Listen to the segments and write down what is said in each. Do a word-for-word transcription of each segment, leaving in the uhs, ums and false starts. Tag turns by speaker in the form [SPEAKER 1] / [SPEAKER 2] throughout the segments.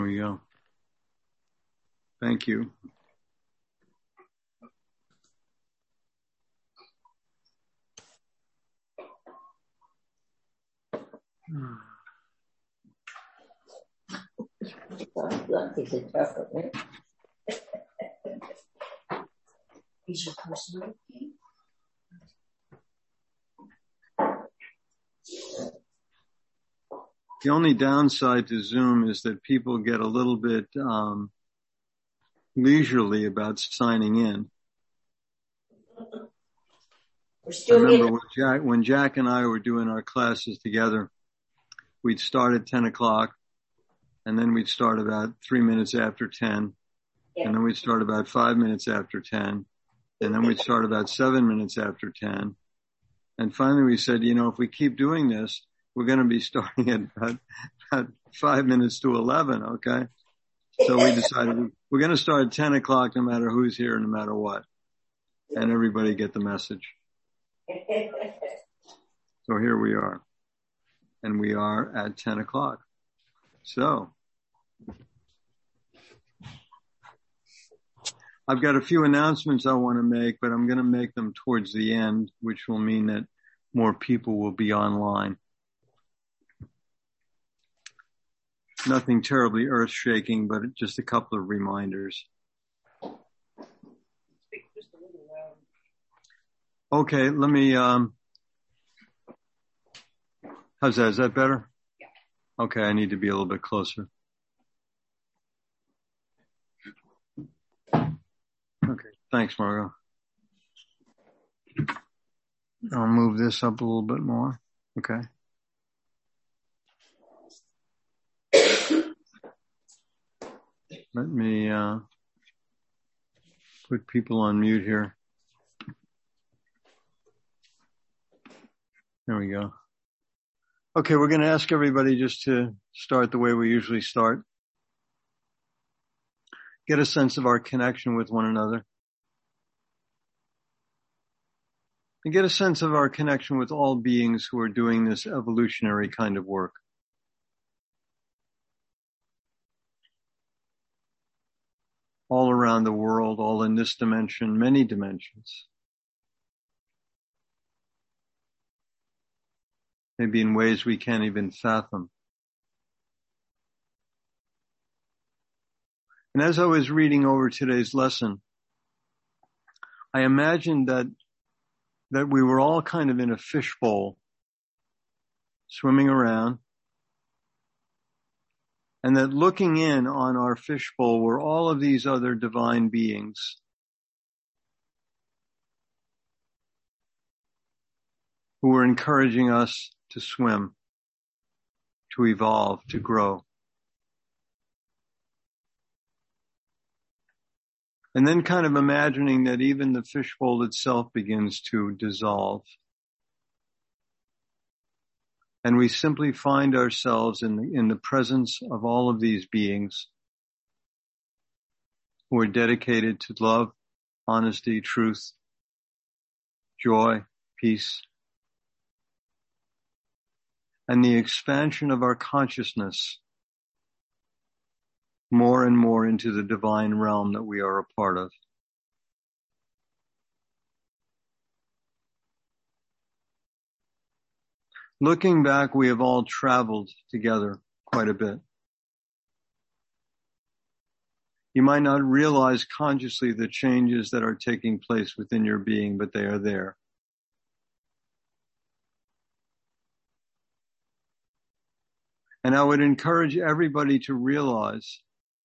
[SPEAKER 1] we go. Thank you.
[SPEAKER 2] Is your personal game?
[SPEAKER 1] The only downside to Zoom is that people get a little bit um, leisurely about signing in.
[SPEAKER 2] We're still
[SPEAKER 1] I remember
[SPEAKER 2] in.
[SPEAKER 1] when Jack, when Jack and I were doing our classes together, we'd start at ten o'clock, and then we'd start about three minutes after ten,
[SPEAKER 2] Yeah.
[SPEAKER 1] and then we'd start about five minutes after ten, and then we'd start about seven minutes after ten. And finally we said, you know, if we keep doing this, we're going to be starting at about, about five minutes to eleven, okay? So we decided we're going to start at ten o'clock no matter who's here, no matter what. And everybody get the message. So here we are. And we are at ten o'clock. So I've got a few announcements I want to make, but I'm going to make them towards the end, which will mean that more people will be online. Nothing terribly earth-shaking, but just a couple of reminders. Okay, let me, um, how's that? Is that better?
[SPEAKER 2] Yeah.
[SPEAKER 1] Okay, I need to be a little bit closer. Okay, thanks, Margot. I'll move this up a little bit more. Okay. Let me uh, put people on mute here. There we go. Okay, we're going to ask everybody just to start the way we usually start. Get a sense of our connection with one another. And get a sense of our connection with all beings who are doing this evolutionary kind of work. All around the world, all in this dimension, many dimensions. Maybe in ways we can't even fathom. And as I was reading over today's lesson, I imagined that that we were all kind of in a fishbowl, swimming around, and that looking in on our fishbowl were all of these other divine beings who were encouraging us to swim, to evolve, to grow. And then kind of imagining that even the fishbowl itself begins to dissolve. And we simply find ourselves in the, in the presence of all of these beings who are dedicated to love, honesty, truth, joy, peace, and the expansion of our consciousness more and more into the divine realm that we are a part of. Looking back, we have all traveled together quite a bit. You might not realize consciously the changes that are taking place within your being, but they are there. And I would encourage everybody to realize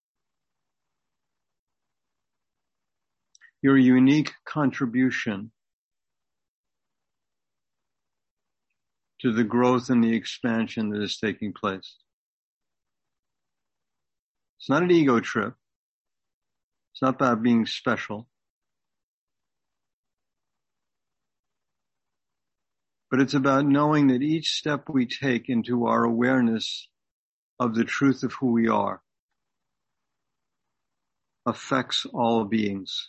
[SPEAKER 1] your unique contribution to the growth and the expansion that is taking place. It's not an ego trip. It's not about being special. But it's about knowing that each step we take into our awareness of the truth of who we are affects all beings.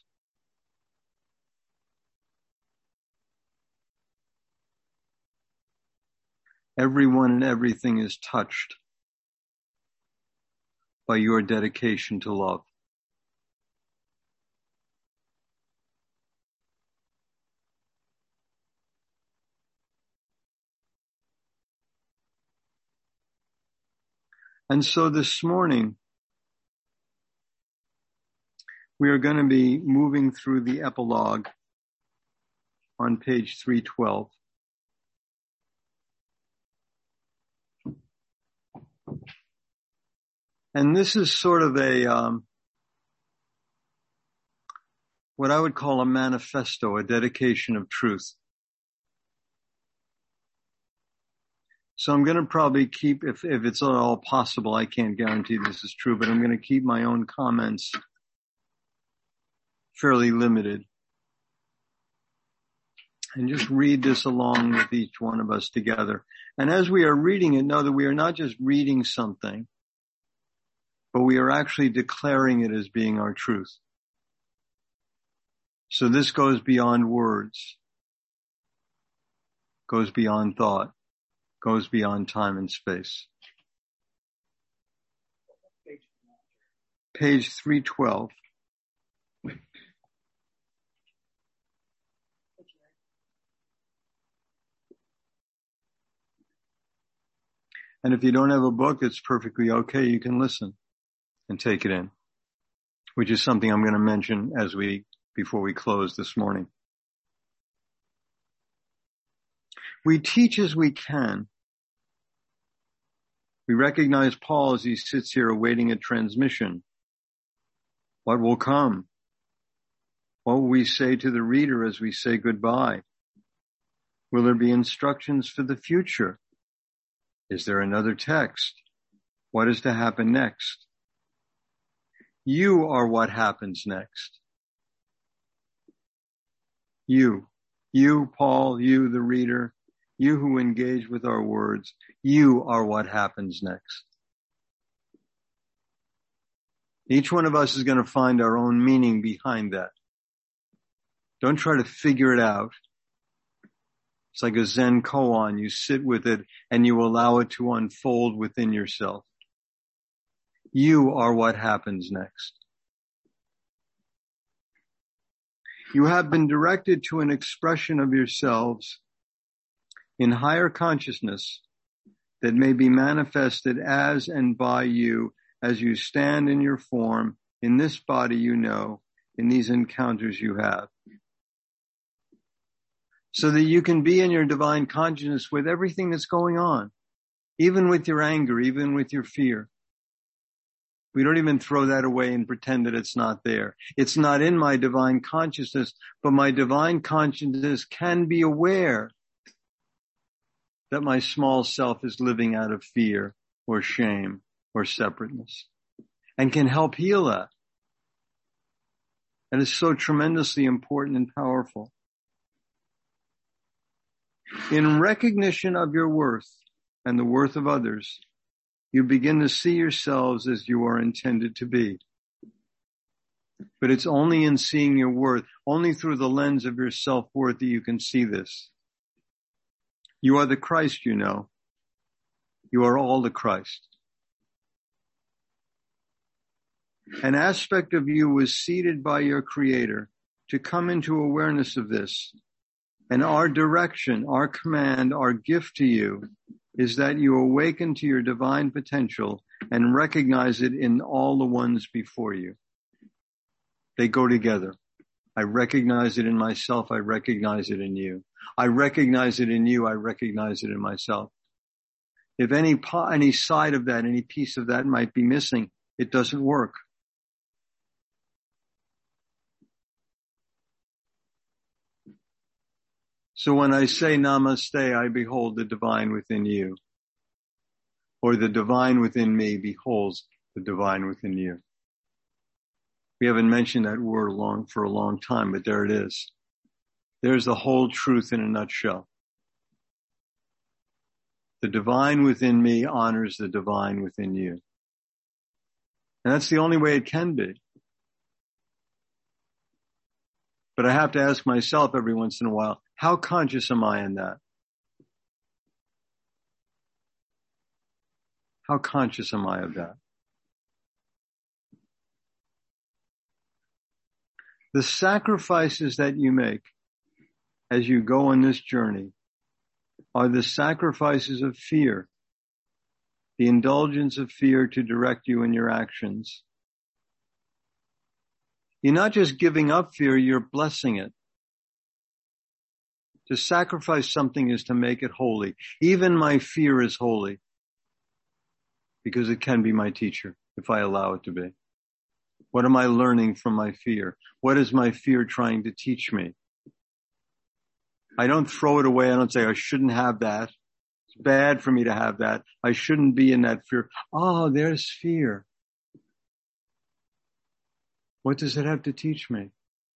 [SPEAKER 1] Everyone and everything is touched by your dedication to love. And so this morning, we are going to be moving through the epilogue on page three twelve. And this is sort of a, um, what I would call a manifesto, a dedication of truth. So I'm going to probably keep, if, if it's at all possible, I can't guarantee this is true, but I'm going to keep my own comments fairly limited. And just read this along with each one of us together. And as we are reading it, know that we are not just reading something, but we are actually declaring it as being our truth. So this goes beyond words, goes beyond thought, goes beyond time and space. Page three twelve. And if you don't have a book, it's perfectly okay. You can listen and take it in, which is something I'm going to mention as we, before we close this morning. We teach as we can. We recognize Paul as he sits here awaiting a transmission. What will come? What will we say to the reader as we say goodbye? Will there be instructions for the future? Is there another text? What is to happen next? You are what happens next. You, you, Paul, you, the reader, you who engage with our words, you are what happens next. Each one of us is going to find our own meaning behind that. Don't try to figure it out. It's like a Zen koan. You sit with it and you allow it to unfold within yourself. You are what happens next. You have been directed to an expression of yourselves in higher consciousness that may be manifested as and by you as you stand in your form, in this body you know, in these encounters you have. So that you can be in your divine consciousness with everything that's going on, even with your anger, even with your fear. We don't even throw that away and pretend that it's not there. It's not in my divine consciousness, but my divine consciousness can be aware that my small self is living out of fear or shame or separateness and can help heal that. That is so tremendously important and powerful. In recognition of your worth and the worth of others, you begin to see yourselves as you are intended to be. But it's only in seeing your worth, only through the lens of your self-worth that you can see this. You are the Christ, you know. You are all the Christ. An aspect of you was seeded by your Creator to come into awareness of this. And our direction, our command, our gift to you is that you awaken to your divine potential and recognize it in all the ones before you. They go together. I recognize it in myself. I recognize it in you. I recognize it in you. I recognize it in myself. If any any side of that, any piece of that might be missing, it doesn't work. So when I say namaste, I behold the divine within you. Or the divine within me beholds the divine within you. We haven't mentioned that word long for a long time, but there it is. There's the whole truth in a nutshell. The divine within me honors the divine within you. And that's the only way it can be. But I have to ask myself every once in a while, how conscious am I in that? How conscious am I of that? The sacrifices that you make as you go on this journey are the sacrifices of fear, the indulgence of fear to direct you in your actions. You're not just giving up fear, you're blessing it. To sacrifice something is to make it holy. Even my fear is holy because it can be my teacher if I allow it to be. What am I learning from my fear? What is my fear trying to teach me? I don't throw it away. I don't say I shouldn't have that. It's bad for me to have that. I shouldn't be in that fear. Oh, there's fear. What does it have to teach me?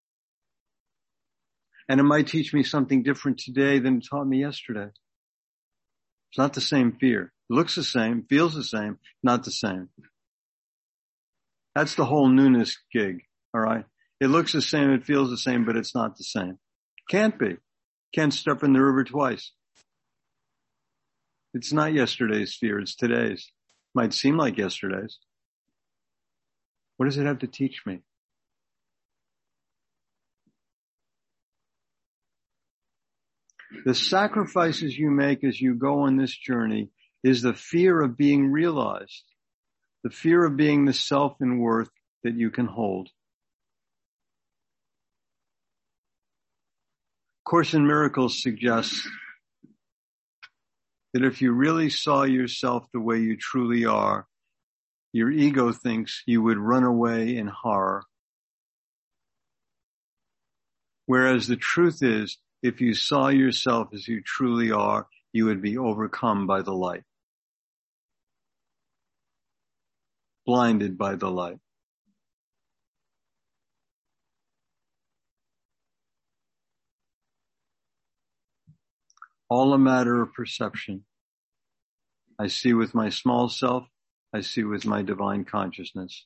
[SPEAKER 1] And it might teach me something different today than it taught me yesterday. It's not the same fear. It looks the same, feels the same, not the same. That's the whole newness gig, all right? It looks the same, it feels the same, but it's not the same. Can't be. Can't step in the river twice. It's not yesterday's fear, it's today's. Might seem like yesterday's. What does it have to teach me? The sacrifices you make as you go on this journey is the fear of being realized, the fear of being the self and worth that you can hold. Course in Miracles suggests that if you really saw yourself the way you truly are, your ego thinks you would run away in horror. Whereas the truth is, if you saw yourself as you truly are, you would be overcome by the light, blinded by the light. All a matter of perception. I see with my small self, I see with my divine consciousness.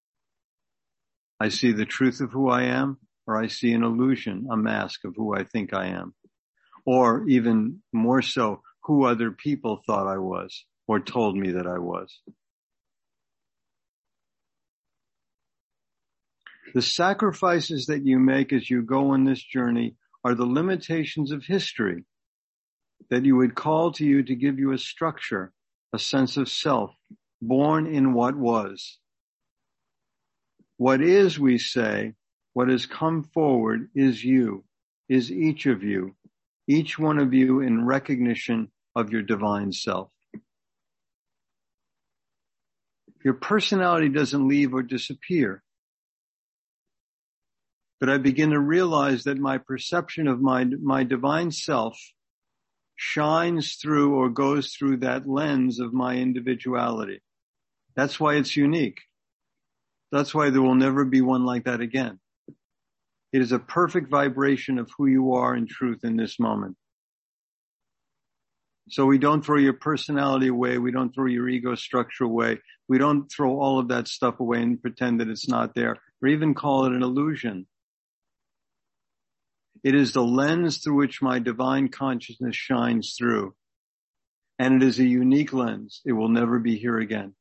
[SPEAKER 1] I see the truth of who I am, or I see an illusion, a mask of who I think I am. Or even more so, who other people thought I was, or told me that I was. The sacrifices that you make as you go on this journey are the limitations of history that you would call to you to give you a structure, a sense of self, born in what was. What is, we say, what has come forward is you, is each of you, each one of you in recognition of your divine self. Your personality doesn't leave or disappear. But I begin to realize that my perception of my, my divine self shines through or goes through that lens of my individuality. That's why it's unique. That's why there will never be one like that again. It is a perfect vibration of who you are in truth in this moment. So we don't throw your personality away. We don't throw your ego structure away. We don't throw all of that stuff away and pretend that it's not there, or even call it an illusion. It is the lens through which my divine consciousness shines through. And it is a unique lens. It will never be here again.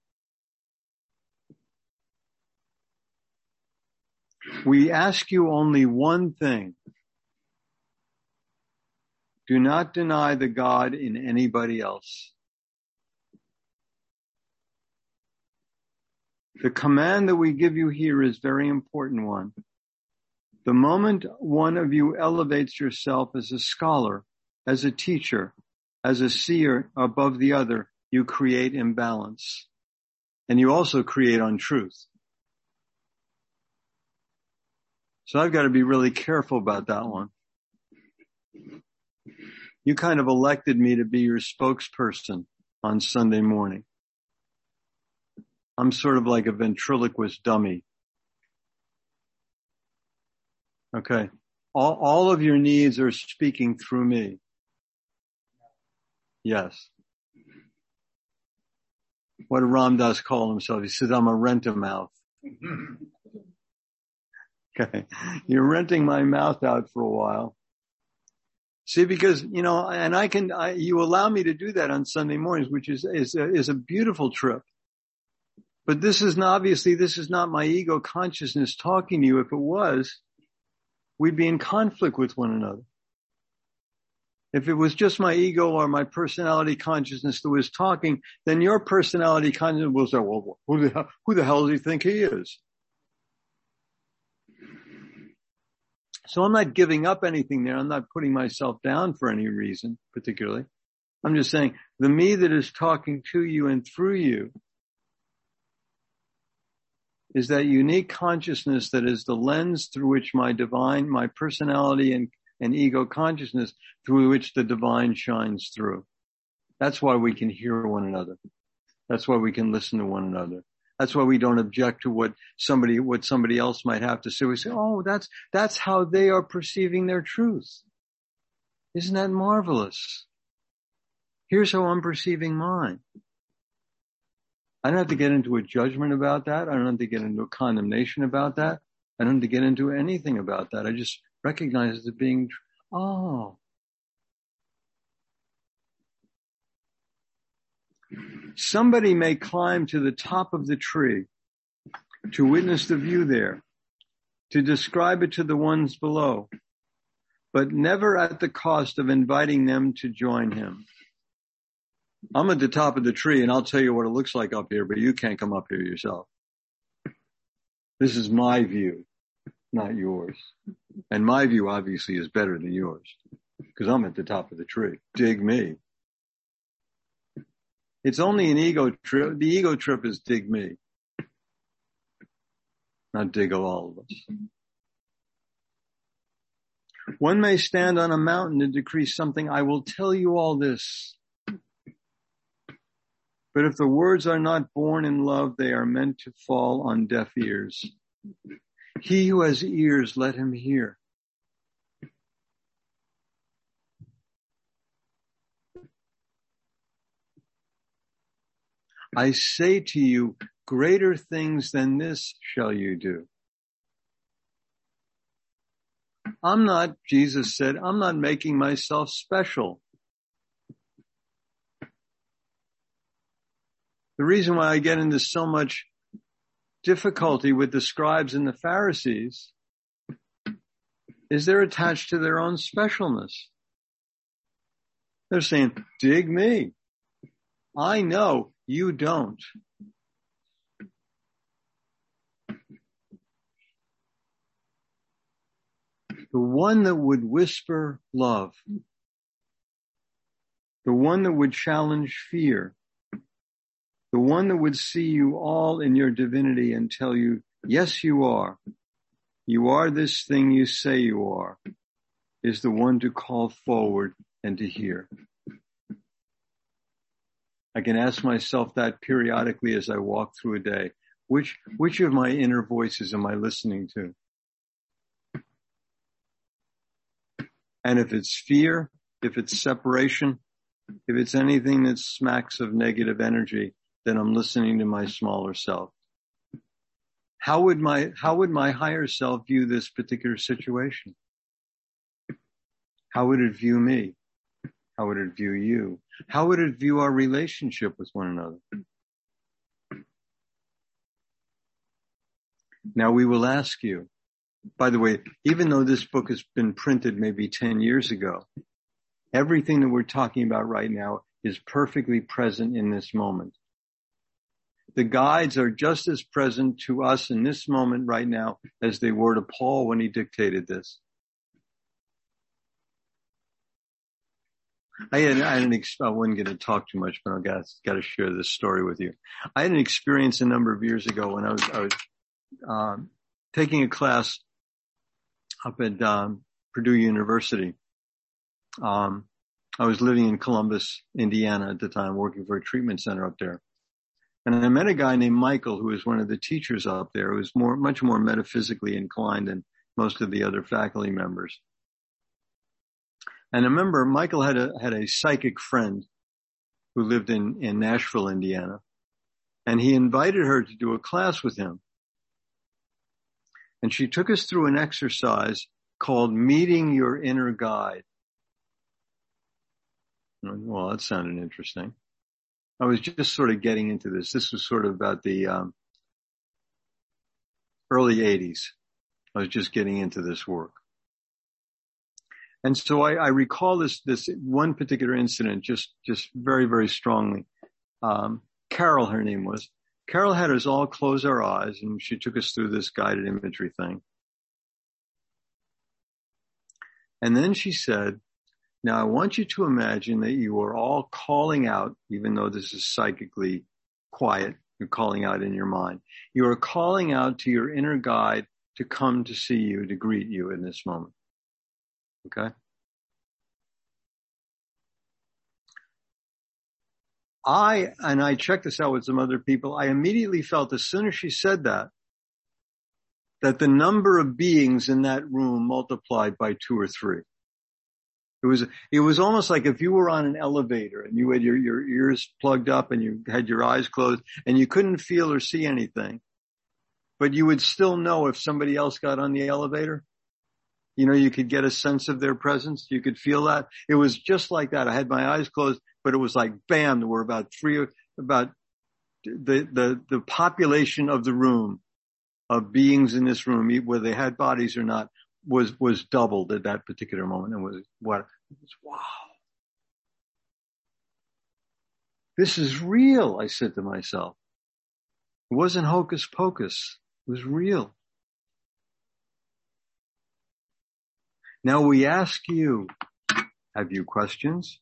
[SPEAKER 1] We ask you only one thing. Do not deny the God in anybody else. The command that we give you here is a very important one. The moment one of you elevates yourself as a scholar, as a teacher, as a seer above the other, you create imbalance. And you also create untruth. So I've got to be really careful about that one. You kind of elected me to be your spokesperson on Sunday morning. I'm sort of like a ventriloquist dummy. Okay. All, all of your needs are speaking through me. Yes. What did Ram Dass call himself? He says, I'm a rent-a-mouth. Okay. You're renting my mouth out for a while. See, because, you know, and I can, I, you allow me to do that on Sunday mornings, which is, is, a, is a beautiful trip. But this is not, obviously, this is not my ego consciousness talking to you. If it was, we'd be in conflict with one another. If it was just my ego or my personality consciousness that was talking, then your personality consciousness will say, well, who the hell, who the hell does he think he is? So I'm not giving up anything there. I'm not putting myself down for any reason particularly. I'm just saying the me that is talking to you and through you is that unique consciousness that is the lens through which my divine, my personality and, and ego consciousness, through which the divine shines through. That's why we can hear one another. That's why we can listen to one another. That's why we don't object to what somebody, what somebody else might have to say. We say, oh, that's, that's how they are perceiving their truth. Isn't that marvelous? Here's how I'm perceiving mine. I don't have to get into a judgment about that. I don't have to get into a condemnation about that. I don't have to get into anything about that. I just recognize it as being, oh. Somebody may climb to the top of the tree to witness the view there, to describe it to the ones below, but never at the cost of inviting them to join him. I'm at the top of the tree and I'll tell you what it looks like up here, but you can't come up here yourself. This is my view, not yours. And my view obviously is better than yours because I'm at the top of the tree. Dig me. It's only an ego trip. The ego trip is dig me, not dig all of us. One may stand on a mountain and decree something. I will tell you all this. But if the words are not born in love, they are meant to fall on deaf ears. He who has ears, let him hear. I say to you, greater things than this shall you do. I'm not, Jesus said, I'm not making myself special. The reason why I get into so much difficulty with the scribes and the Pharisees is they're attached to their own specialness. They're saying, dig me. I know you don't. The one that would whisper love, the one that would challenge fear, the one that would see you all in your divinity and tell you, yes, you are. You are this thing you say you are, is the one to call forward and to hear. I can ask myself that periodically as I walk through a day. Which, which of my inner voices am I listening to? And if it's fear, if it's separation, if it's anything that smacks of negative energy, then I'm listening to my smaller self. How would my, how would my higher self view this particular situation? How would it view me? How would it view you? How would it view our relationship with one another? Now we will ask you, by the way, even though this book has been printed maybe ten years ago, everything that we're talking about right now is perfectly present in this moment. The guides are just as present to us in this moment right now as they were to Paul when he dictated this. I had, I had an, ex- I wasn't going to talk too much, but I've got, got to share this story with you. I had an experience a number of years ago when I was, I was, um, taking a class up at, um, Purdue University. Um, I was living in Columbus, Indiana at the time, working for a treatment center up there. And I met a guy named Michael, who was one of the teachers up there, who was more, much more metaphysically inclined than most of the other faculty members. And I remember Michael had a, had a psychic friend who lived in, in Nashville, Indiana. And he invited her to do a class with him. And she took us through an exercise called Meeting Your Inner Guide. Well, that sounded interesting. I was just sort of getting into this. This was sort of about the um, early eighties. I was just getting into this work. And so I, I recall this, this one particular incident just, just very, very strongly. Um, Carol, her name was. Carol had us all close our eyes, and she took us through this guided imagery thing. And then she said, now I want you to imagine that you are all calling out, even though this is psychically quiet, you're calling out in your mind. You are calling out to your inner guide to come to see you, to greet you in this moment. Okay? I, and I checked this out with some other people, I immediately felt as soon as she said that, that the number of beings in that room multiplied by two or three. It was, it was almost like if you were on an elevator and you had your, your ears plugged up and you had your eyes closed and you couldn't feel or see anything, but you would still know if somebody else got on the elevator. You know, you could get a sense of their presence. You could feel that. It was just like that. I had my eyes closed, but it was like, bam, there were about three, about the, the, the population of the room of beings in this room, whether they had bodies or not, was, was doubled at that particular moment. And was what, it was, wow. This is real, I said to myself. It wasn't hocus pocus. It was real. Now we ask you, have you questions?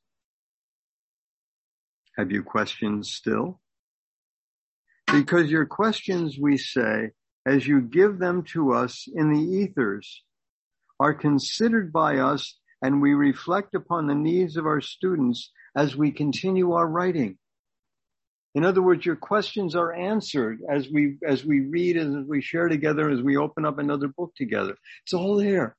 [SPEAKER 1] Have you questions still? Because your questions, we say, as you give them to us in the ethers, are considered by us, and we reflect upon the needs of our students as we continue our writing. In other words, your questions are answered as we, as we read, as we share together, as we open up another book together. It's all there.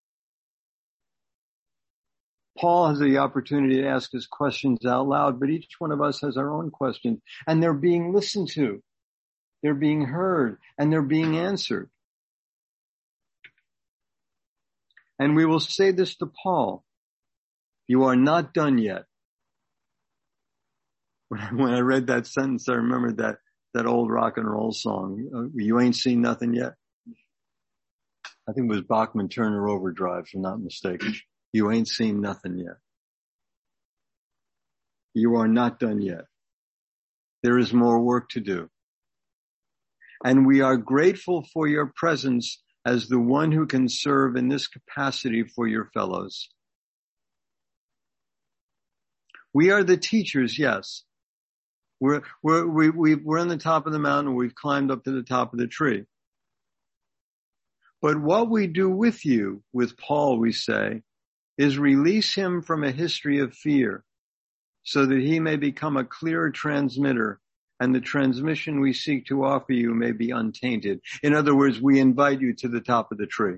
[SPEAKER 1] Paul has the opportunity to ask his questions out loud, but each one of us has our own questions, and they're being listened to. They're being heard, and they're being answered. And we will say this to Paul: you are not done yet. When I read that sentence, I remembered that, that old rock and roll song, you ain't seen nothing yet. I think it was Bachman Turner Overdrive, if I'm not mistaken. You ain't seen nothing yet. You are not done yet. There is more work to do. And we are grateful for your presence as the one who can serve in this capacity for your fellows. We are the teachers, yes. We're, we're, we, we, we're on the top of the mountain. We've climbed up to the top of the tree. But what we do with you, with Paul, we say, is release him from a history of fear so that he may become a clearer transmitter, and the transmission we seek to offer you may be untainted. In other words, we invite you to the top of the tree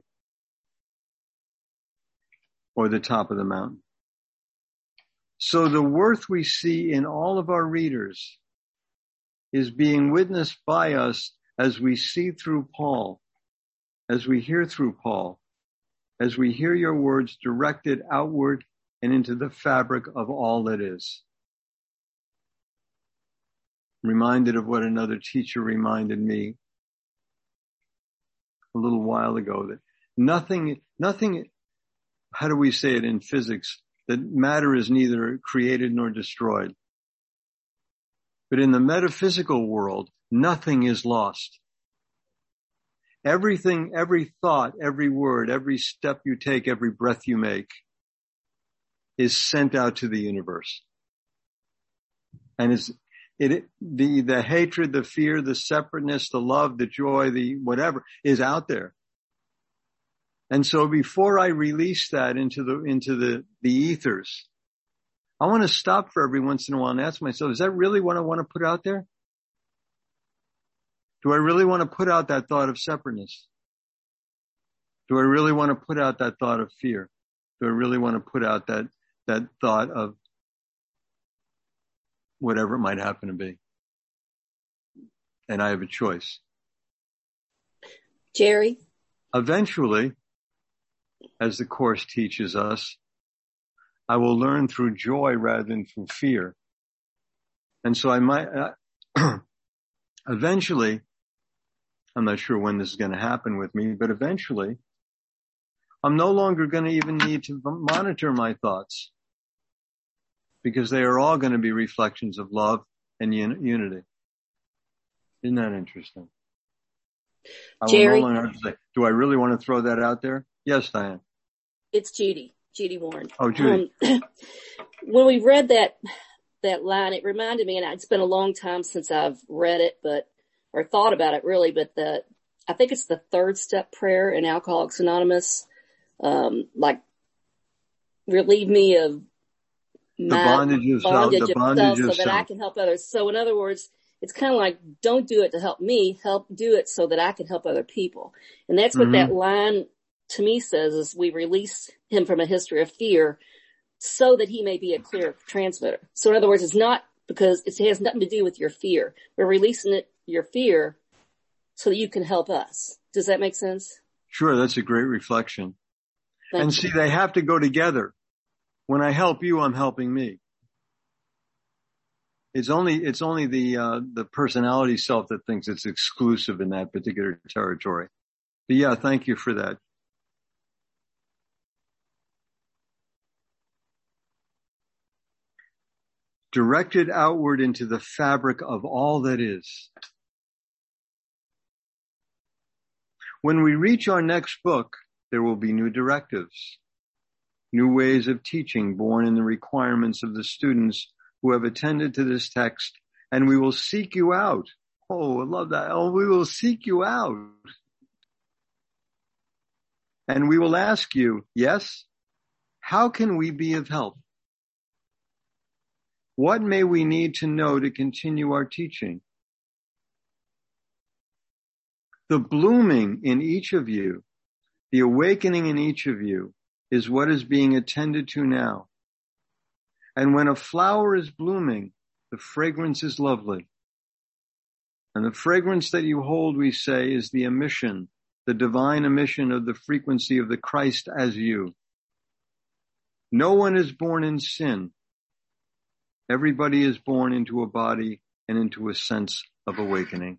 [SPEAKER 1] or the top of the mountain. So the worth we see in all of our readers is being witnessed by us as we see through Paul, as we hear through Paul, as we hear your words directed outward and into the fabric of all that is. Reminded of what another teacher reminded me a little while ago, that nothing, nothing, how do we say it in physics, that matter is neither created nor destroyed. But in the metaphysical world, nothing is lost. Everything, every thought, every word, every step you take, every breath you make is sent out to the universe. And it's, it, the, the hatred, the fear, the separateness, the love, the joy, the whatever is out there. And so before I release that into the, into the, the ethers, I want to stop for every once in a while and ask myself, is that really what I want to put out there? Do I really want to put out that thought of separateness? Do I really want to put out that thought of fear? Do I really want to put out that, that thought of whatever it might happen to be? And I have a choice.
[SPEAKER 3] Jerry?
[SPEAKER 1] Eventually, as the Course teaches us, I will learn through joy rather than through fear. And so I might, uh, eventually, I'm not sure when this is going to happen with me, but eventually I'm no longer going to even need to monitor my thoughts, because they are all going to be reflections of love and un- unity. Isn't that interesting? I
[SPEAKER 3] Jerry,
[SPEAKER 1] will no longer have to say, do I really want to throw that out there? Yes, Diane.
[SPEAKER 3] it's Judy, Judy Warren.
[SPEAKER 1] Oh, Judy.
[SPEAKER 3] Um, when we read that, that line, it reminded me, and it's been a long time since I've read it, but, or thought about it really, but the, I think it's the third step prayer in Alcoholics Anonymous. Um, like, relieve me of
[SPEAKER 1] The
[SPEAKER 3] my
[SPEAKER 1] bondage of self,
[SPEAKER 3] bondage
[SPEAKER 1] the
[SPEAKER 3] of
[SPEAKER 1] bondage
[SPEAKER 3] self so
[SPEAKER 1] of
[SPEAKER 3] that I
[SPEAKER 1] self.
[SPEAKER 3] can help others. So in other words, it's kind of like, don't do it to help me, help do it so that I can help other people. And that's what
[SPEAKER 1] Mm-hmm.
[SPEAKER 3] that line to me says, is we release him from a history of fear so that he may be a clear transmitter. So in other words, it's not because it has nothing to do with your fear. We're releasing it, your fear, so that you can help us. Does that make sense?
[SPEAKER 1] Sure, that's a great reflection.
[SPEAKER 3] Thank
[SPEAKER 1] And
[SPEAKER 3] you.
[SPEAKER 1] see, they have to go together. When I help you, I'm helping me. It's only, it's only the, uh, the personality self that thinks it's exclusive in that particular territory. But yeah, thank you for that. Directed outward into the fabric of all that is. When we reach our next book, there will be new directives, new ways of teaching born in the requirements of the students who have attended to this text, and we will seek you out. Oh, I love that. Oh, we will seek you out. And we will ask you, yes, how can we be of help? What may we need to know to continue our teaching? The blooming in each of you, the awakening in each of you, is what is being attended to now. And when a flower is blooming, the fragrance is lovely. And the fragrance that you hold, we say, is the emission, the divine emission of the frequency of the Christ as you. No one is born in sin. Everybody is born into a body and into a sense of awakening.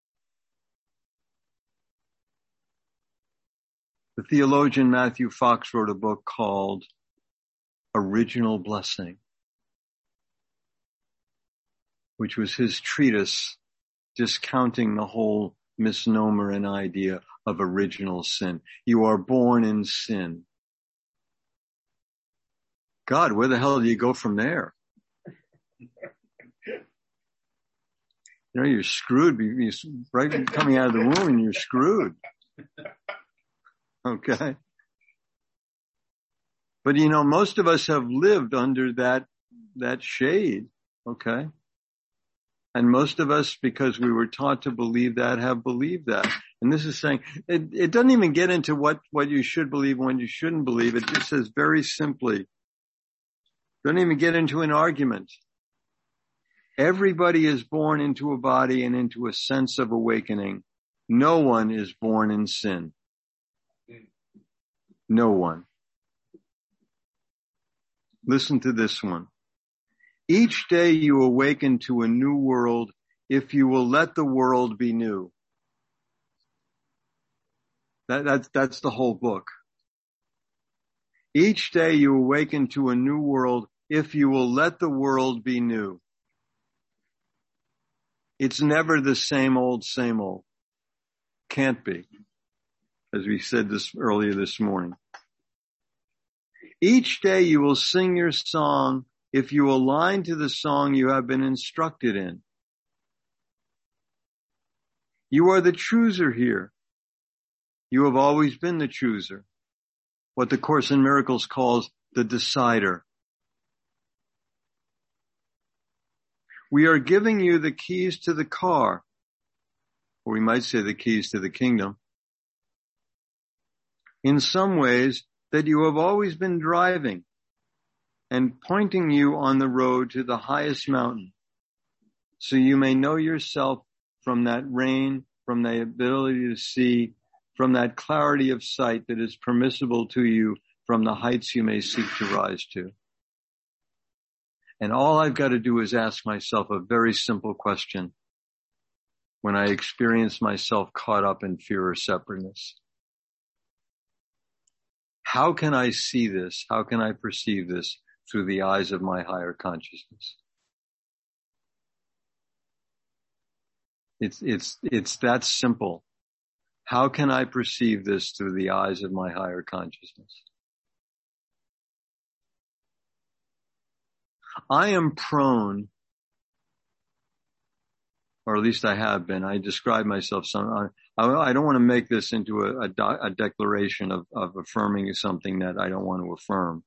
[SPEAKER 1] The theologian Matthew Fox wrote a book called Original Blessing, which was his treatise discounting the whole misnomer and idea of original sin. You are born in sin. God, where the hell do you go from there? You know, you're screwed. You're right coming out of the womb and you're screwed. Okay. But you know, most of us have lived under that, that shade. Okay. And most of us, because we were taught to believe that, have believed that. And this is saying, it, it doesn't even get into what, what you should believe and what you shouldn't believe. It just says very simply, don't even get into an argument. Everybody is born into a body and into a sense of awakening. No one is born in sin. No one. Listen to this one. Each day you awaken to a new world if you will let the world be new. That, that's, that's the whole book. Each day you awaken to a new world if you will let the world be new. It's never the same old, same old. Can't be. As we said this earlier this morning. Each day you will sing your song if you align to the song you have been instructed in. You are the chooser here. You have always been the chooser. What the Course in Miracles calls the decider. We are giving you the keys to the car, or we might say the keys to the kingdom, in some ways that you have always been driving and pointing you on the road to the highest mountain, so you may know yourself from that rain, from the ability to see, from that clarity of sight that is permissible to you from the heights you may seek to rise to. And all I've got to do is ask myself a very simple question when I experience myself caught up in fear or separateness. How can I see this? How can I perceive this through the eyes of my higher consciousness? It's, it's, it's that simple. How can I perceive this through the eyes of my higher consciousness? I am prone, or at least I have been. I describe myself some, I, I don't want to make this into a, a, a declaration of, of affirming something that I don't want to affirm.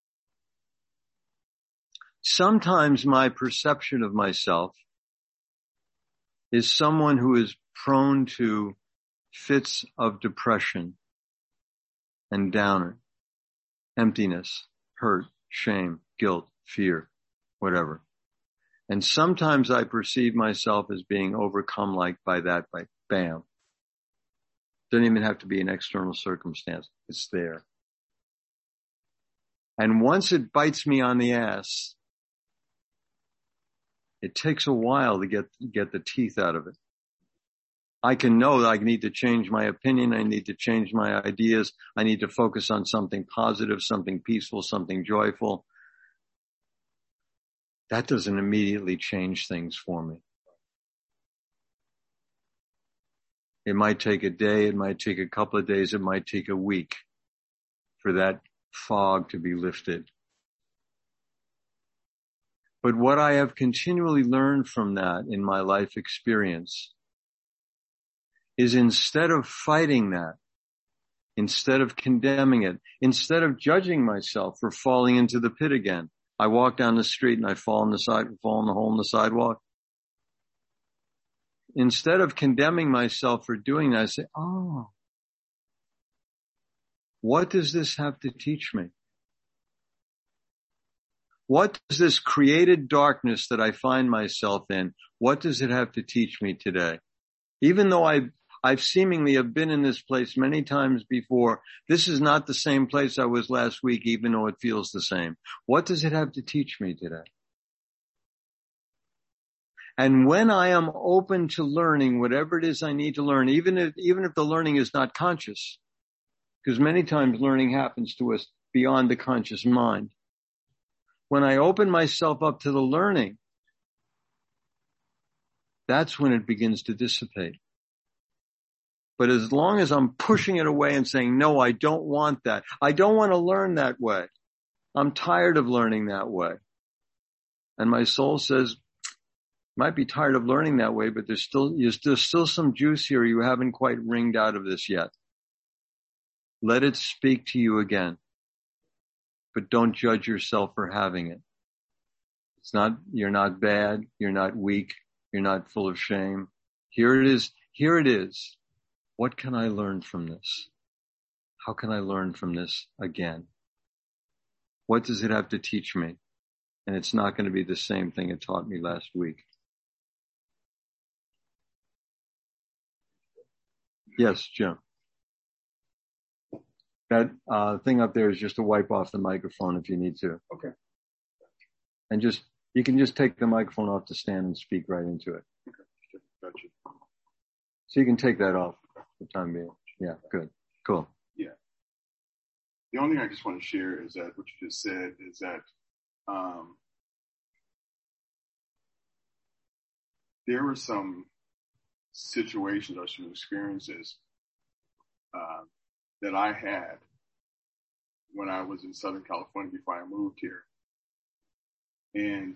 [SPEAKER 1] Sometimes my perception of myself is someone who is prone to fits of depression and downer, emptiness, hurt, shame, guilt, fear, whatever. And sometimes I perceive myself as being overcome like by that, by bam. Doesn't even have to be an external circumstance. It's there. And once it bites me on the ass, it takes a while to get, get the teeth out of it. I can know that I need to change my opinion. I need to change my ideas. I need to focus on something positive, something peaceful, something joyful. That doesn't immediately change things for me. It might take a day. It might take a couple of days. It might take a week for that fog to be lifted. But what I have continually learned from that in my life experience is instead of fighting that, instead of condemning it, instead of judging myself for falling into the pit again, I walk down the street and I fall in the side, fall in the hole in the sidewalk. Instead of condemning myself for doing that, I say, oh, what does this have to teach me? What does this created darkness that I find myself in, what does it have to teach me today? Even though I, I've seemingly have been in this place many times before, this is not the same place I was last week, even though it feels the same. What does it have to teach me today? And when I am open to learning whatever it is I need to learn, even if, even if the learning is not conscious, because many times learning happens to us beyond the conscious mind. When I open myself up to the learning, that's when it begins to dissipate. But as long as I'm pushing it away and saying, no, I don't want that. I don't want to learn that way. I'm tired of learning that way. And my soul says, might be tired of learning that way, but there's still, there's still some juice here you haven't quite wringed out of this yet. Let it speak to you again. But don't judge yourself for having it. It's not, you're not bad. You're not weak. You're not full of shame. Here it is. Here it is. What can I learn from this? How can I learn from this again? What does it have to teach me? And it's not going to be the same thing it taught me last week. Yes, Jim. That uh, thing up there is just to wipe off the microphone if you need to.
[SPEAKER 4] Okay.
[SPEAKER 1] And just, you can just take the microphone off the stand and speak right into it.
[SPEAKER 4] Okay. Gotcha.
[SPEAKER 1] So you can take that off for the time being. Yeah, good. Cool.
[SPEAKER 4] Yeah. The only thing I just want to share is that what you just said is that um, there were some situations or some experiences uh, that I had when I was in Southern California before I moved here. And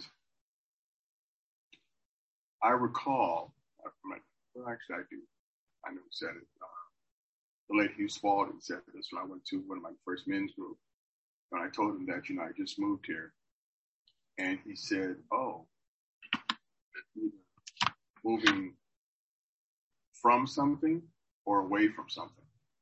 [SPEAKER 4] I recall, well, actually I do, I know who said it. Uh, the late Hugh Spalding said this when I went to one of my first men's group. And I told him that, you know, I just moved here. And he said, oh, moving from something or away from something.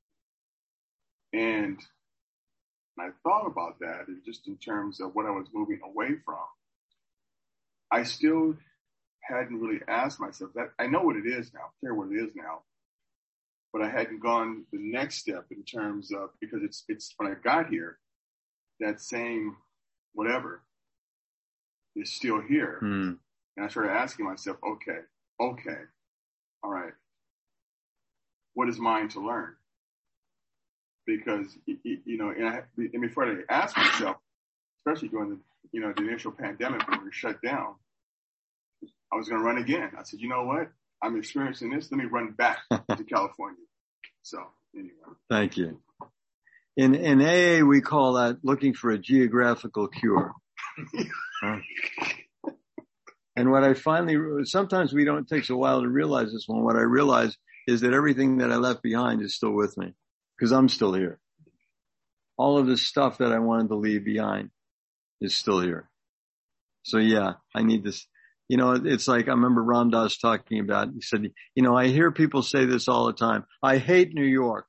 [SPEAKER 4] And I thought about that, and just in terms of what I was moving away from. I still hadn't really asked myself that. I know what it is now, clear what it is now, but I hadn't gone the next step in terms of, because it's, it's when I got here, that same whatever is still here.
[SPEAKER 1] Mm.
[SPEAKER 4] And I started asking myself, okay, okay, all right, what is mine to learn? because, you know, and, I, and before I asked myself, especially during the, you know, the initial pandemic when we were shut down, I was going to run again. I said, you know what? I'm experiencing this. Let me run back to California. So anyway.
[SPEAKER 1] Thank you. In, in A A, we call that looking for a geographical cure. Huh? And what I finally, sometimes we don't, it takes a while to realize this one. What I realize is that everything that I left behind is still with me because I'm still here. All of the stuff that I wanted to leave behind is still here. So yeah, I need this. You know, it's like I remember Ram Dass talking about, he said, you know, I hear people say this all the time. I hate New York.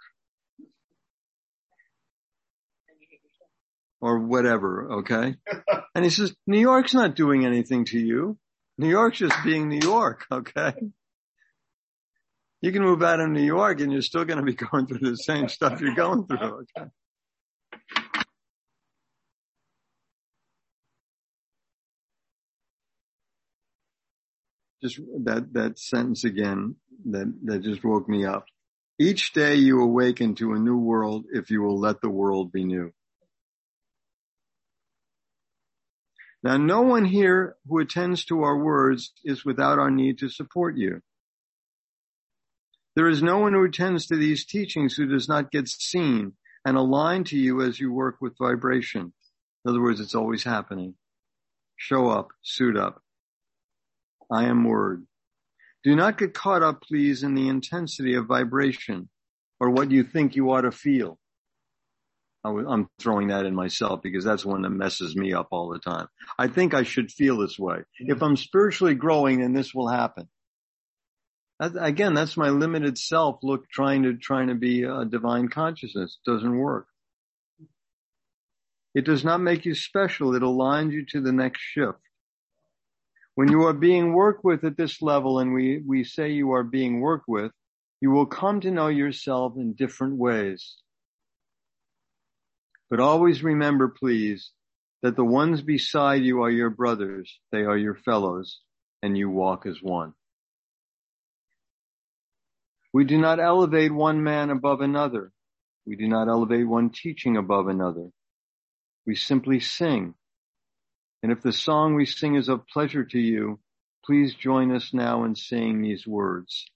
[SPEAKER 1] Or whatever, okay? And he says, New York's not doing anything to you. New York's just being New York, okay? You can move out of New York and you're still going to be going through the same stuff you're going through, okay? Just that, that sentence again, that, that just woke me up. Each day you awaken to a new world if you will let the world be new. Now, no one here who attends to our words is without our need to support you. There is no one who attends to these teachings who does not get seen and aligned to you as you work with vibration. In other words, it's always happening. Show up, suit up. I am word. Do not get caught up, please, in the intensity of vibration or what you think you ought to feel. I'm throwing that in myself because that's one that messes me up all the time. I think I should feel this way. If I'm spiritually growing, then this will happen. That, again, that's my limited self look trying to, trying to be a divine consciousness. It doesn't work. It does not make you special. It aligns you to the next shift. When you are being worked with at this level, and we, we say you are being worked with, you will come to know yourself in different ways. But always remember, please, that the ones beside you are your brothers. They are your fellows, and you walk as one. We do not elevate one man above another. We do not elevate one teaching above another. We simply sing. And if the song we sing is of pleasure to you, please join us now in saying these words.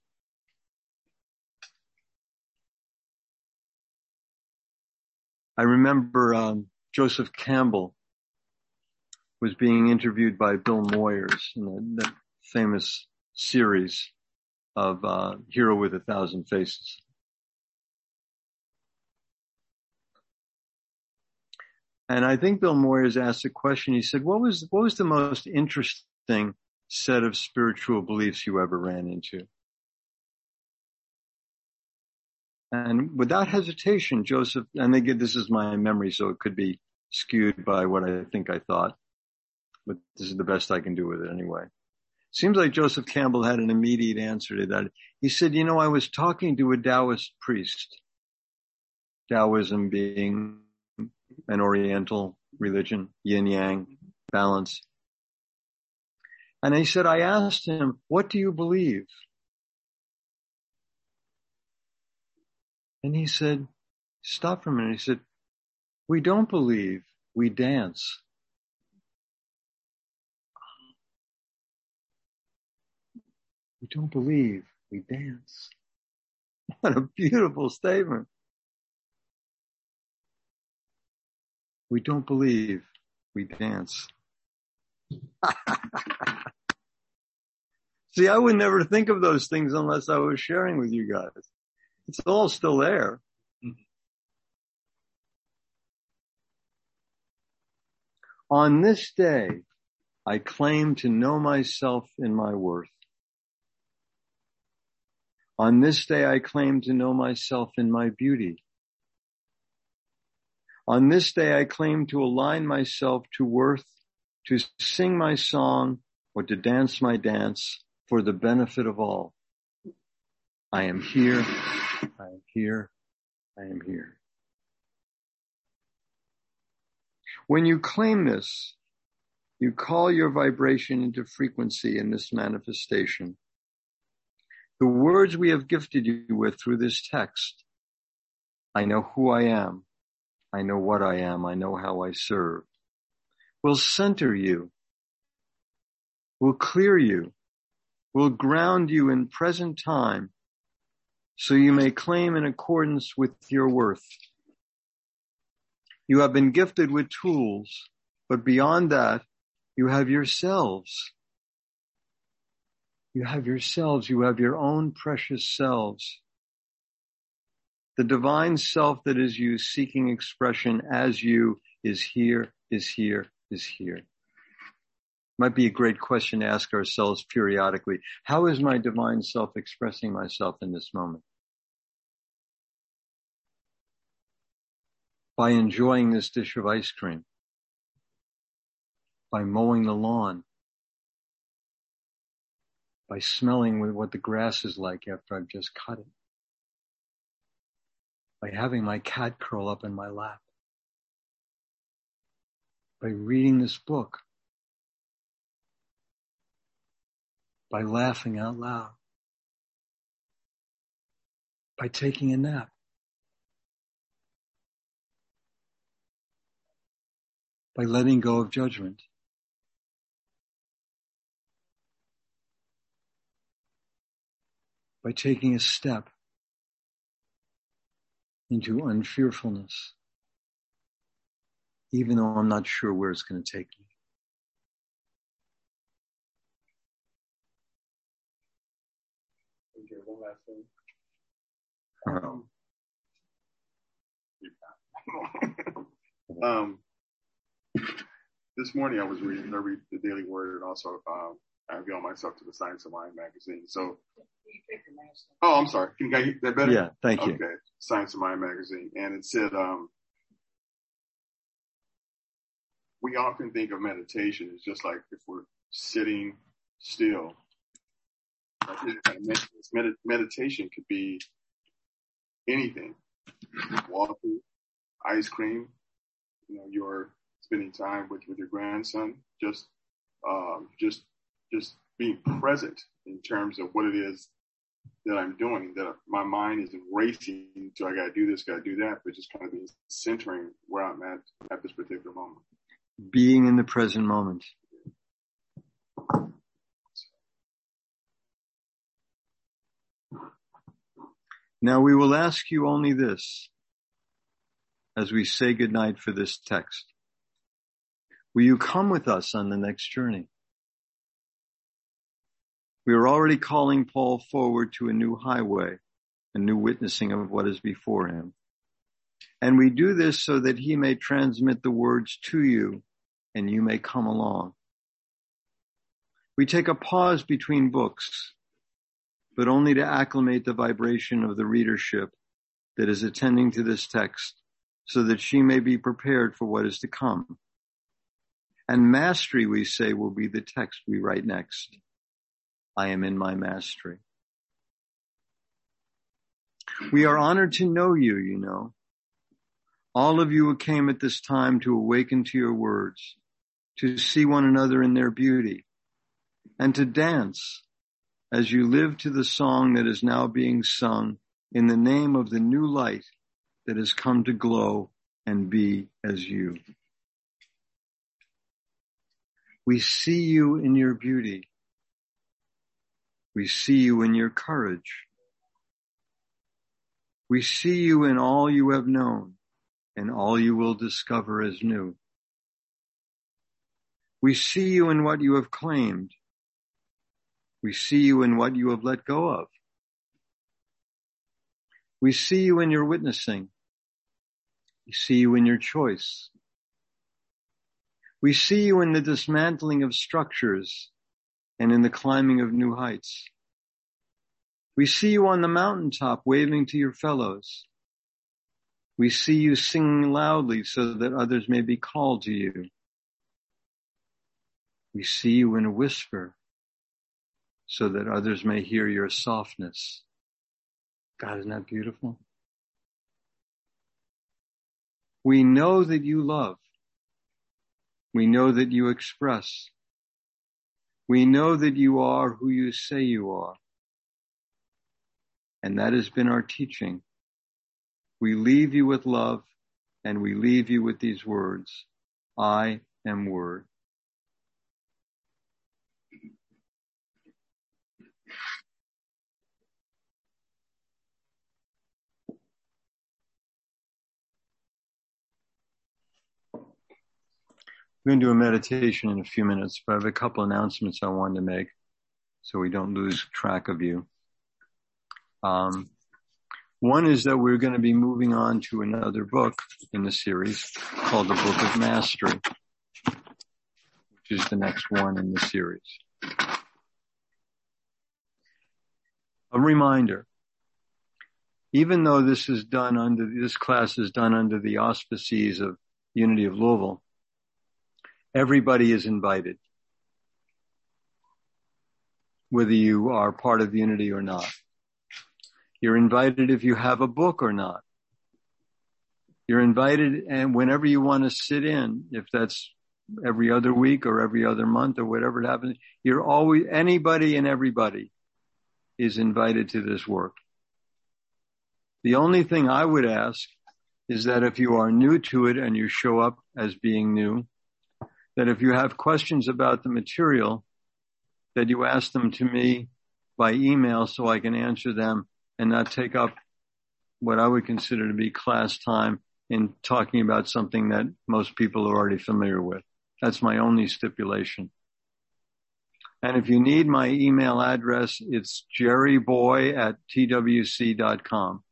[SPEAKER 1] I remember um, Joseph Campbell was being interviewed by Bill Moyers in the, the famous series of uh, Hero with a Thousand Faces. And I think Bill Moyers asked a question. He said, what was, what was the most interesting set of spiritual beliefs you ever ran into? And without hesitation, Joseph, and again, this is my memory, so it could be skewed by what I think I thought, but this is the best I can do with it anyway. Seems like Joseph Campbell had an immediate answer to that. He said, you know, I was talking to a Taoist priest, Taoism being an Oriental religion, yin yang, balance. And he said, I asked him, what do you believe? And he said, stop for a minute. He said, we don't believe, we dance. We don't believe, we dance. What a beautiful statement. We don't believe, we dance. See, I would never think of those things unless I was sharing with you guys. It's all still there. On this day, I claim to know myself in my worth. On this day, I claim to know myself in my beauty. On this day, I claim to align myself to worth, to sing my song, or to dance my dance for the benefit of all. I am here, I am here, I am here. When you claim this, you call your vibration into frequency in this manifestation. The words we have gifted you with through this text I know who I am. I know what I am. I know how I serve. Will center you, will clear you, will ground you in present time so you may claim in accordance with your worth. You have been gifted with tools, but beyond that, you have yourselves. You have yourselves. You have your own precious selves. The divine self that is you seeking expression as you is here, is here, is here. Might be a great question to ask ourselves periodically. How is my divine self expressing myself in this moment? By enjoying this dish of ice cream, by mowing the lawn, by smelling what the grass is like after I've just cut it, by having my cat curl up in my lap, by reading this book, by laughing out loud, by taking a nap. By letting go of judgment. By taking a step into unfearfulness, even though I'm not sure where it's going to take me.
[SPEAKER 4] Okay, one last thing. Um, um, this morning I was reading, I read the Daily Word, and also um, I avail myself to the Science of Mind magazine. So, oh, I'm sorry. Can you guys hear that better?
[SPEAKER 1] Yeah, thank you.
[SPEAKER 4] Okay, Science of Mind magazine, and it said um, we often think of meditation as just like if we're sitting still. Med- meditation could be anything: walking, ice cream. You know, you're spending time with, with your grandson, just, um, just, just being present in terms of what it is that I'm doing, that my mind isn't racing to, I gotta do this, gotta do that, but just kind of being centering where I'm at at this particular moment.
[SPEAKER 1] Being in the present moment. Now we will ask you only this as we say goodnight for this text. Will you come with us on the next journey? We are already calling Paul forward to a new highway, a new witnessing of what is before him. And we do this so that he may transmit the words to you and you may come along. We take a pause between books, but only to acclimate the vibration of the readership that is attending to this text so that she may be prepared for what is to come. And mastery, we say, will be the text we write next. I am in my mastery. We are honored to know you, you know. All of you who came at this time to awaken to your words, to see one another in their beauty, and to dance as you live to the song that is now being sung in the name of the new light that has come to glow and be as you. We see you in your beauty. We see you in your courage. We see you in all you have known and all you will discover as new. We see you in what you have claimed. We see you in what you have let go of. We see you in your witnessing. We see you in your choice. We see you in the dismantling of structures and in the climbing of new heights. We see you on the mountaintop waving to your fellows. We see you singing loudly so that others may be called to you. We see you in a whisper so that others may hear your softness. God, isn't that beautiful? We know that you love. We know that you express. We know that you are who you say you are. And that has been our teaching We leave you with love, and we leave you with these words. I am Word. We're going to do a meditation in a few minutes, but I have a couple announcements I wanted to make so we don't lose track of you. Um, one is that we're going to be moving on to another book in the series called the Book of Mastery, which is the next one in the series. A reminder, even though this is done under, this class is done under the auspices of Unity of Louisville, everybody is invited, whether you are part of Unity or not. You're invited if you have a book or not. You're invited, and whenever you want to sit in, if that's every other week or every other month or whatever it happens, you're always, anybody and everybody is invited to this work. The only thing I would ask is that if you are new to it and you show up as being new, that if you have questions about the material, that you ask them to me by email so I can answer them and not take up what I would consider to be class time in talking about something that most people are already familiar with. That's my only stipulation. And if you need my email address, it's jerryboy at t w c dot com.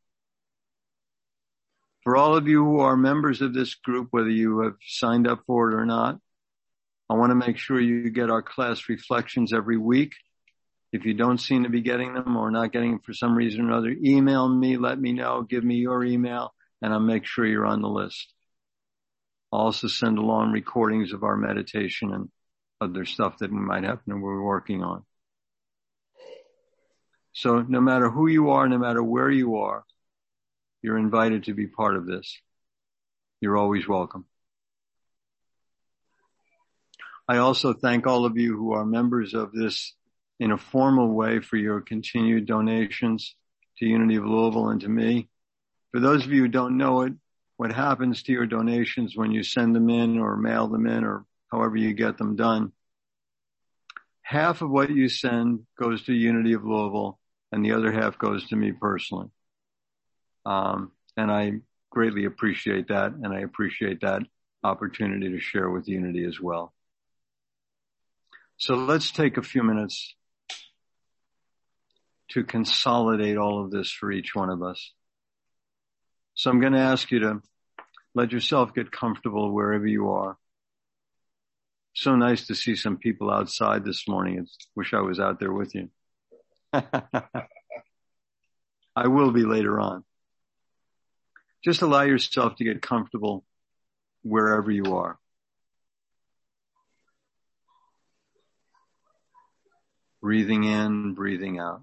[SPEAKER 1] For all of you who are members of this group, whether you have signed up for it or not, I want to make sure you get our class reflections every week. If you don't seem to be getting them or not getting them for some reason or another, email me, let me know, give me your email, and I'll make sure you're on the list. I'll also send along recordings of our meditation and other stuff that might happen and we're working on. So no matter who you are, no matter where you are, you're invited to be part of this. You're always welcome. I also thank all of you who are members of this in a formal way for your continued donations to Unity of Louisville and to me. For those of you who don't know it, what happens to your donations when you send them in or mail them in or however you get them done, half of what you send goes to Unity of Louisville and the other half goes to me personally. Um, and I greatly appreciate that, and I appreciate that opportunity to share with Unity as well. So let's take a few minutes to consolidate all of this for each one of us. So I'm going to ask you to let yourself get comfortable wherever you are. So nice to see some people outside this morning. I wish I was out there with you. I will be later on. Just allow yourself to get comfortable wherever you are. Breathing in, breathing out.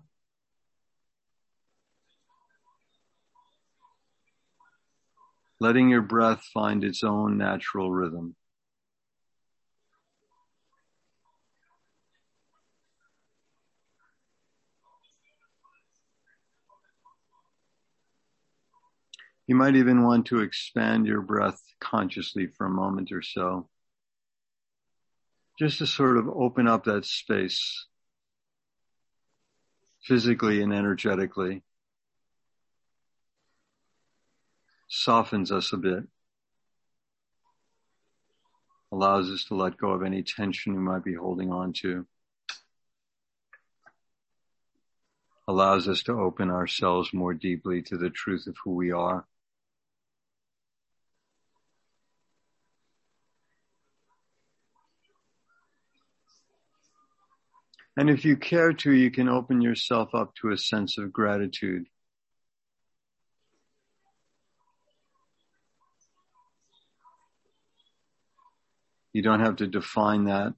[SPEAKER 1] Letting your breath find its own natural rhythm. You might even want to expand your breath consciously for a moment or so, just to sort of open up that space physically and energetically. Softens us a bit, allows us to let go of any tension we might be holding on to, allows us to open ourselves more deeply to the truth of who we are. And if you care to, you can open yourself up to a sense of gratitude. You don't have to define that.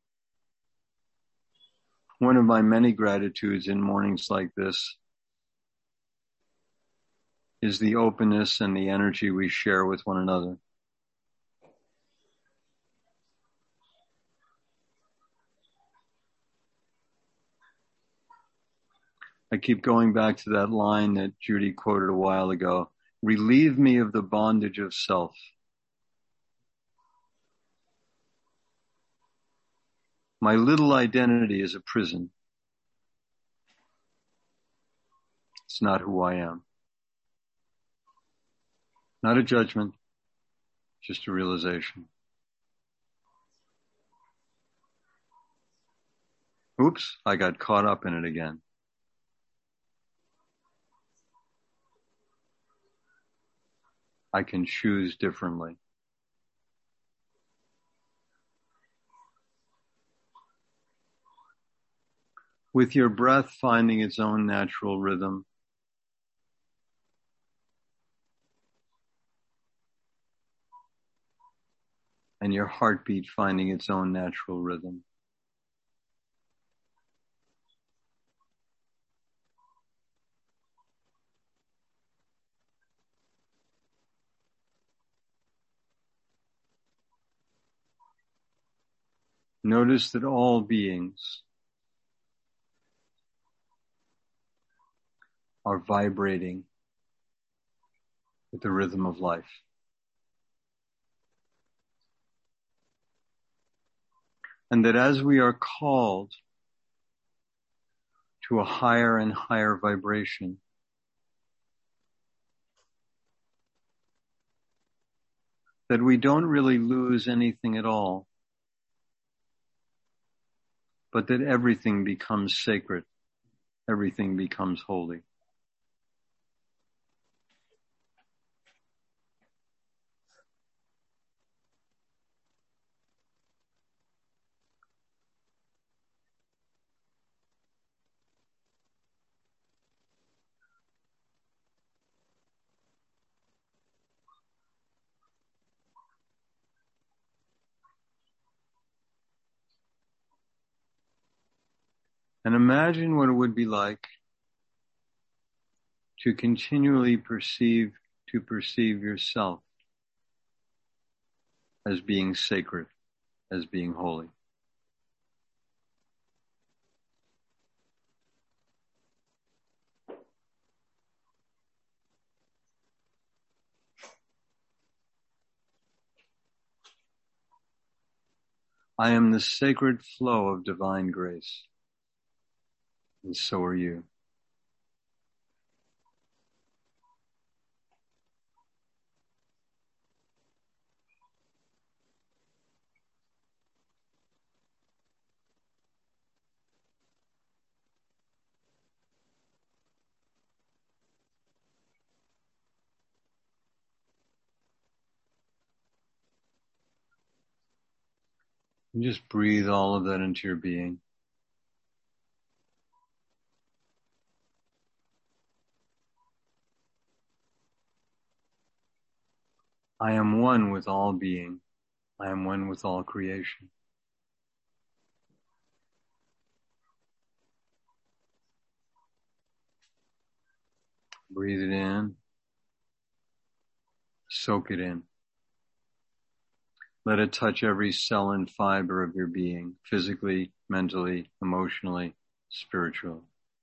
[SPEAKER 1] One of my many gratitudes in mornings like this is the openness and the energy we share with one another. I keep going back to that line that Judy quoted a while ago. relieve me of the bondage of self. My little identity is a prison. It's not who I am. Not a judgment, just a realization. Oops, I got caught up in it again. I can choose differently. With your breath finding its own natural rhythm, and your heartbeat finding its own natural rhythm. Notice that all beings are vibrating with the rhythm of life. And that as we are called to a higher and higher vibration, that we don't really lose anything at all, but that everything becomes sacred, everything becomes holy. And imagine what it would be like to continually perceive, to perceive yourself as being sacred, as being holy. I am the sacred flow of divine grace, and so are you. And just breathe all of that into your being. I am one with all being. I am one with all creation. Breathe it in. Soak it in. Let it touch every cell and fiber of your being, physically, mentally, emotionally, spiritually.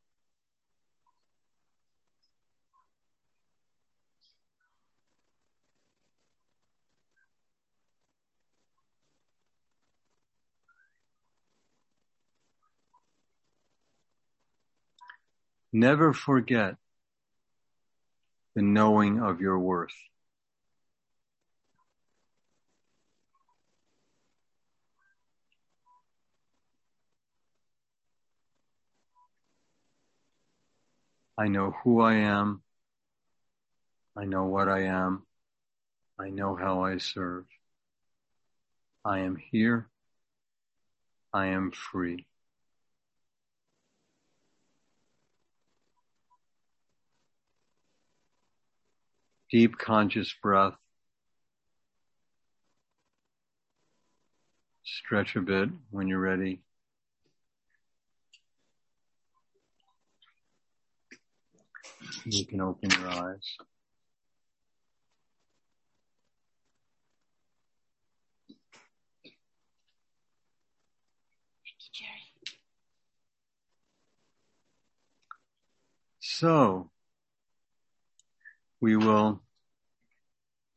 [SPEAKER 1] Never forget the knowing of your worth. I know who I am. I know what I am. I know how I serve. I am here. I am free. Deep conscious breath. Stretch a bit when you're ready. You can open your eyes. So, we will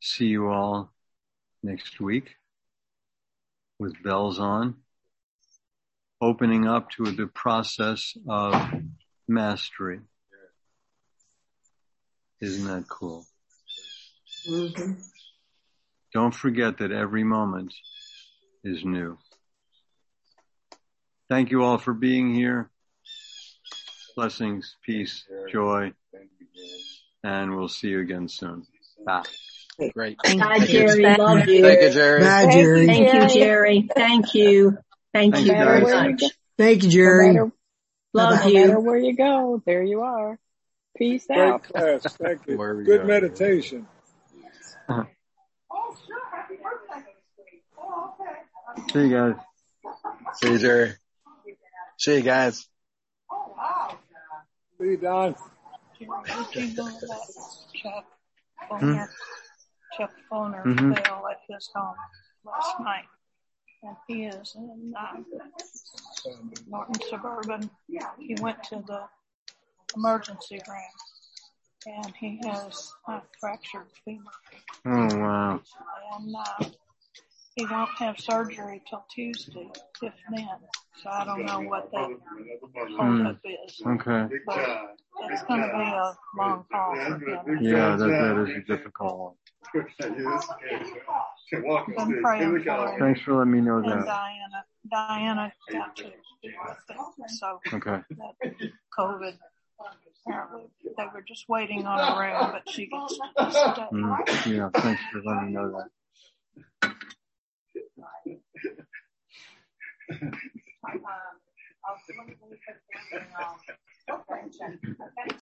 [SPEAKER 1] see you all next week with bells on, opening up to the process of mastery. Isn't that cool?
[SPEAKER 2] Mm-hmm.
[SPEAKER 1] Don't forget that every moment is new. Thank you all for being here. Blessings, peace, joy, and we'll see you again soon. Bye.
[SPEAKER 5] Great.
[SPEAKER 2] Bye, Jerry. Love you.
[SPEAKER 5] Thank you, Jerry.
[SPEAKER 6] Bye, Jerry.
[SPEAKER 2] Thank you, Jerry. Thank you. Thank
[SPEAKER 1] Thank
[SPEAKER 2] you
[SPEAKER 1] you,
[SPEAKER 2] very
[SPEAKER 1] guys.
[SPEAKER 2] much.
[SPEAKER 6] Thank you, Jerry.
[SPEAKER 7] No matter,
[SPEAKER 2] Love
[SPEAKER 7] no matter
[SPEAKER 2] you.
[SPEAKER 7] where you go, there you are. Peace
[SPEAKER 8] Great
[SPEAKER 7] out.
[SPEAKER 8] class. Thank you.
[SPEAKER 5] Where we
[SPEAKER 8] Good
[SPEAKER 5] go.
[SPEAKER 8] meditation.
[SPEAKER 1] See you guys.
[SPEAKER 5] See you, Jerry. See you guys.
[SPEAKER 8] See you, Don.
[SPEAKER 9] Did you know that Chuck
[SPEAKER 1] Hmm?
[SPEAKER 9] Foner, Chuck Foner
[SPEAKER 1] Mhm.
[SPEAKER 9] fell at his home last night? And he is in uh, Norton Suburban. He went to the emergency room and he has a fractured femur.
[SPEAKER 1] Oh, wow.
[SPEAKER 9] And uh, he won't have surgery till Tuesday, if then. So I don't know what that holdup is.
[SPEAKER 1] Okay.
[SPEAKER 9] But it's going to be a long haul for him.
[SPEAKER 1] Yeah, that, that is a difficult one.
[SPEAKER 9] Been praying for him.
[SPEAKER 1] Thanks for letting me know
[SPEAKER 9] And
[SPEAKER 1] that.
[SPEAKER 9] Diana, Diana got to deal with it. So
[SPEAKER 1] Okay.
[SPEAKER 9] that COVID, apparently they were just waiting on a room, but she gets to stay.
[SPEAKER 1] Mm, yeah, thanks for letting me know that.